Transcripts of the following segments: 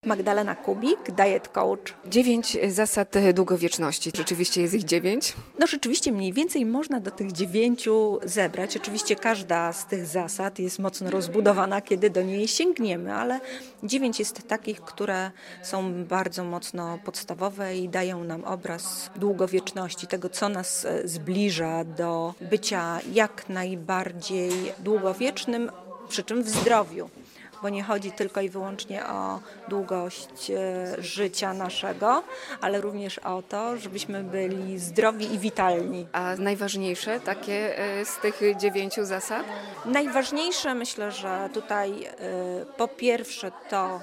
Magdalena Kubik, diet coach. 9 zasad długowieczności. Rzeczywiście jest ich 9? No rzeczywiście mniej więcej można do tych 9 zebrać. Oczywiście każda z tych zasad jest mocno rozbudowana, kiedy do niej sięgniemy, ale 9 jest takich, które są bardzo mocno podstawowe i dają nam obraz długowieczności, tego co nas zbliża do bycia jak najbardziej długowiecznym, przy czym w zdrowiu. Bo nie chodzi tylko i wyłącznie o długość życia naszego, ale również o to, żebyśmy byli zdrowi i witalni. A najważniejsze takie z tych 9 zasad? Najważniejsze myślę, że tutaj po pierwsze to,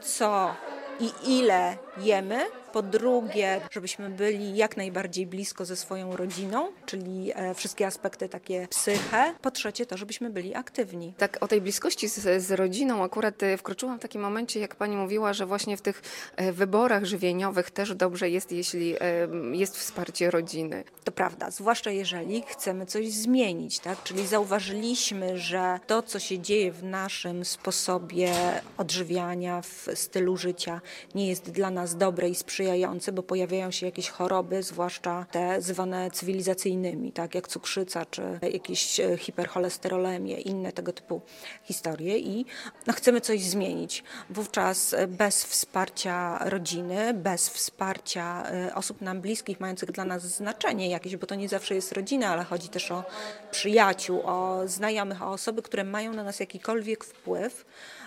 co i ile jemy. Po drugie, żebyśmy byli jak najbardziej blisko ze swoją rodziną, czyli wszystkie aspekty takie psyche. Po trzecie to, żebyśmy byli aktywni. Tak, o tej bliskości z rodziną akurat wkroczyłam w takim momencie, jak pani mówiła, że właśnie w tych wyborach żywieniowych też dobrze jest, jeśli jest wsparcie rodziny. To prawda, zwłaszcza jeżeli chcemy coś zmienić, tak? Czyli zauważyliśmy, że to, co się dzieje w naszym sposobie odżywiania, w stylu życia, nie jest dla nas dobre i sprzyjające, bo pojawiają się jakieś choroby, zwłaszcza te zwane cywilizacyjnymi, tak jak cukrzyca czy jakieś hipercholesterolemię, inne tego typu historie i chcemy coś zmienić. Wówczas bez wsparcia rodziny, bez wsparcia osób nam bliskich, mających dla nas znaczenie jakieś, bo to nie zawsze jest rodzina, ale chodzi też o przyjaciół, o znajomych, o osoby, które mają na nas jakikolwiek wpływ.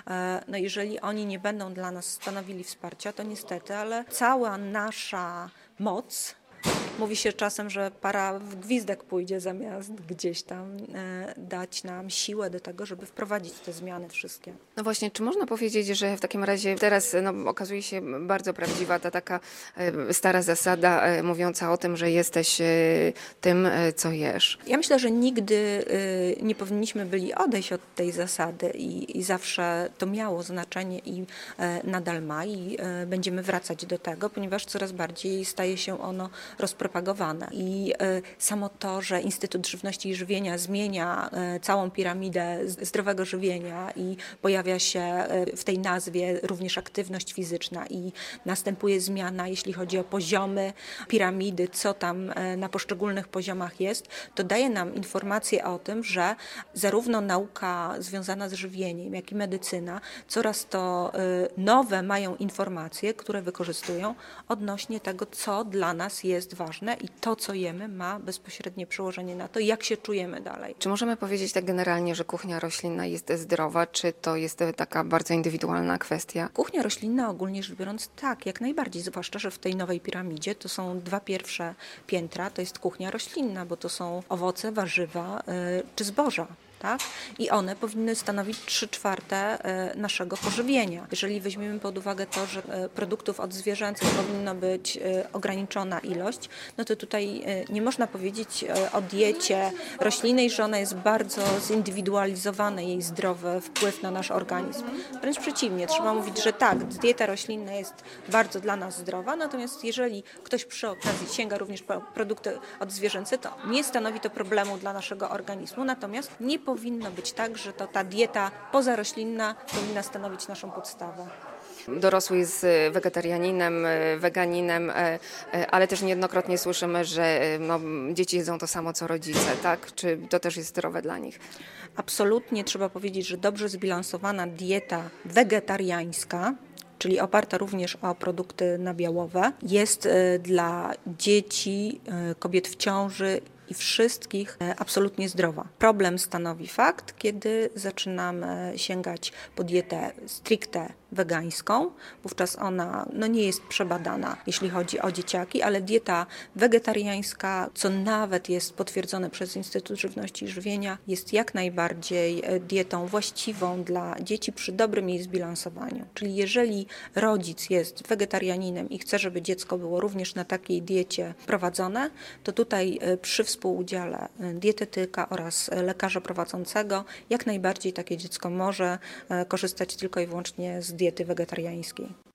No jeżeli oni nie będą dla nas stanowili wsparcia, to niestety, ale cała nasza moc, mówi się czasem, że para w gwizdek pójdzie zamiast gdzieś tam dać nam siłę do tego, żeby wprowadzić te zmiany wszystkie. No właśnie, czy można powiedzieć, że w takim razie teraz okazuje się bardzo prawdziwa ta taka stara zasada mówiąca o tym, że jesteś tym, co jesz? Ja myślę, że nigdy nie powinniśmy byli odejść od tej zasady i zawsze to miało znaczenie i nadal ma i będziemy wracać do tego, ponieważ coraz bardziej staje się ono rozpropagowane. I samo to, że Instytut Żywności i Żywienia zmienia całą piramidę zdrowego żywienia i pojawia się w tej nazwie również aktywność fizyczna i następuje zmiana, jeśli chodzi o poziomy piramidy, co tam na poszczególnych poziomach jest, to daje nam informację o tym, że zarówno nauka związana z żywieniem, jak i medycyna coraz to nowe mają informacje, które wykorzystują odnośnie tego, co dla nas jest ważne i to, co jemy, ma bezpośrednie przełożenie na to, jak się czujemy dalej. Czy możemy powiedzieć tak generalnie, że kuchnia roślinna jest zdrowa, czy to jest taka bardzo indywidualna kwestia? Kuchnia roślinna ogólnie rzecz biorąc tak, jak najbardziej, zwłaszcza, że w tej nowej piramidzie to są 2 pierwsze piętra, to jest kuchnia roślinna, bo to są owoce, warzywa czy zboża. Tak? I one powinny stanowić 3/4 naszego pożywienia. Jeżeli weźmiemy pod uwagę to, że produktów odzwierzęcych powinno być ograniczona ilość, no to tutaj nie można powiedzieć o diecie roślinnej, że ona jest bardzo zindywidualizowana, jej zdrowy wpływ na nasz organizm. Wręcz przeciwnie, trzeba mówić, że tak, dieta roślinna jest bardzo dla nas zdrowa, natomiast jeżeli ktoś przy okazji sięga również po produkty odzwierzęce, to nie stanowi to problemu dla naszego organizmu, natomiast nie powinno być tak, że to ta dieta pozaroślinna powinna stanowić naszą podstawę. Dorosły jest wegetarianinem, weganinem, ale też niejednokrotnie słyszymy, że dzieci jedzą to samo co rodzice, tak? Czy to też jest zdrowe dla nich? Absolutnie trzeba powiedzieć, że dobrze zbilansowana dieta wegetariańska, czyli oparta również o produkty nabiałowe, jest dla dzieci, kobiet w ciąży i wszystkich absolutnie zdrowa. Problem stanowi fakt, kiedy zaczynamy sięgać po dietę stricte wegańską, wówczas ona nie jest przebadana, jeśli chodzi o dzieciaki, ale dieta wegetariańska, co nawet jest potwierdzone przez Instytut Żywności i Żywienia, jest jak najbardziej dietą właściwą dla dzieci przy dobrym jej zbilansowaniu. Czyli jeżeli rodzic jest wegetarianinem i chce, żeby dziecko było również na takiej diecie prowadzone, to tutaj przy współudziale dietetyka oraz lekarza prowadzącego jak najbardziej takie dziecko może korzystać tylko i wyłącznie z diety wegetariańskiej.